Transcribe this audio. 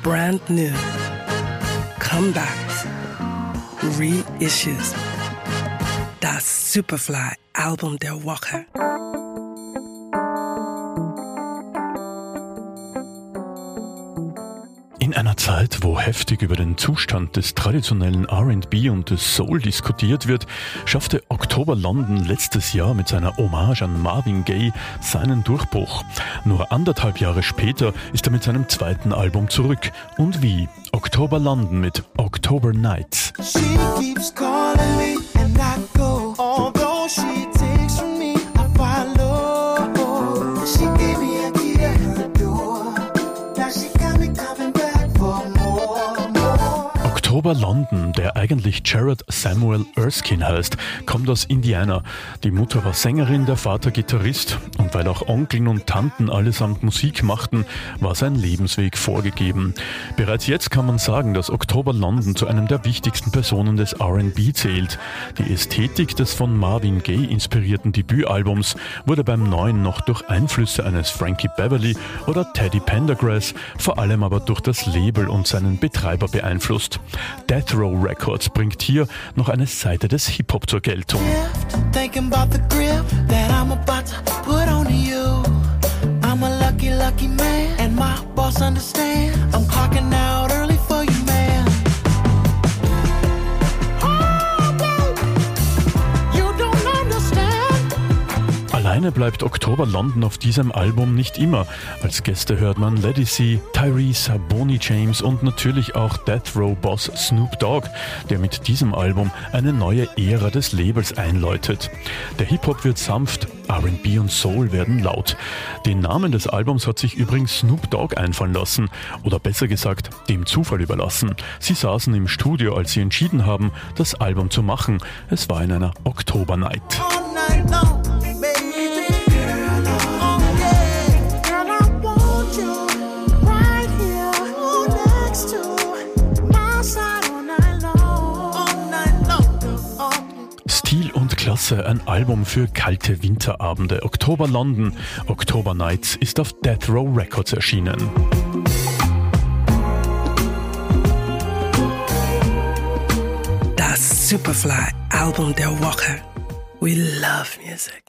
brand new, comebacks, reissues. Das Superfly-Album der Woche. In einer Zeit, wo heftig über den Zustand des traditionellen R&B und des Soul diskutiert wird, schaffte October London letztes Jahr mit seiner Hommage an Marvin Gaye seinen Durchbruch. Nur 1,5 Jahre später ist er mit seinem zweiten Album zurück. Und wie? October London mit October Nights. She keeps calling me and I go. Although she takes from me, I follow. She gave me a key to her door. Now she got me coming back for more. October London, der eigentlich Jared Samuel Erskine heißt, kommt aus Indiana. Die Mutter war Sängerin, der Vater Gitarrist. Und weil auch Onkeln und Tanten allesamt Musik machten, war sein Lebensweg vorgegeben. Bereits jetzt kann man sagen, dass October London zu einem der wichtigsten Personen des R&B zählt. Die Ästhetik des von Marvin Gaye inspirierten Debütalbums wurde beim neuen noch durch Einflüsse eines Frankie Beverly oder Teddy Pendergrass, vor allem aber durch das Label und seinen Betreiber beeinflusst. Death Row Records bringt hier noch eine Seite des Hip-Hop zur Geltung. Thinking about the grip that I'm about to put on you. I'm a lucky man, and my boss understand. I'm clocking out early for you, man. Oh, baby, you don't understand. Alleine bleibt October London auf diesem Album nicht immer. Als Gäste hört man Lady C, Tyrese, Boney James und natürlich auch Death Row Boss Snoop Dogg, der mit diesem Album eine neue Ära des Labels einläutet. Der Hip-Hop wird sanft, R&B und Soul werden laut. Den Namen des Albums hat sich übrigens Snoop Dogg einfallen lassen, oder besser gesagt, dem Zufall überlassen. Sie saßen im Studio, als sie entschieden haben, das Album zu machen. Es war in einer October Night. All night long, baby. Girl, oh yeah. Girl, I want you right here, next to my side all night long. All night long. Stil und Klasse, ein Album für kalte Winterabende. October London, October Nights ist auf Death Row Records erschienen. Das Superfly-Album der Woche. We love music.